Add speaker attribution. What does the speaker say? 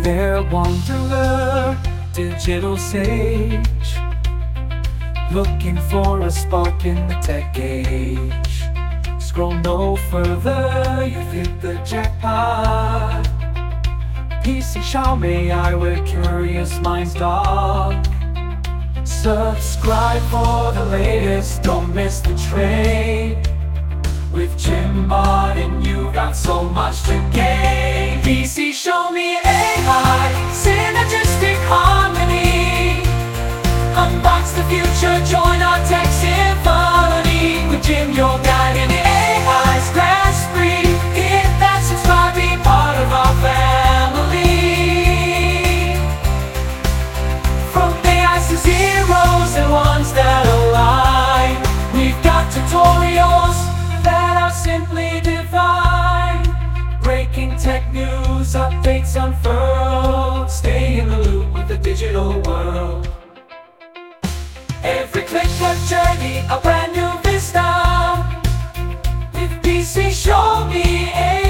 Speaker 1: fair wanderer, digital sage, looking for a spark in the tech age. Scroll no further, you've hit the jackpot. PC Xiaomi AI, where curious minds dock. Subscribe for the latest, don't miss the train. With Jim Martin, you got so much to gain. PC Xiaomi AI, synergistic harmony. Unbox the future, join our tech symphony. With Jim, your guide in AI's grass free. Hit that subscribe, be part of our family. From AIs to zeros and ones that align, we've got tutorials that are simply divine. Breaking tech news, updates unfurled. Stay in the loop with the digital world. Every click a journey, a brand new vista. With PC Xiaomi AI.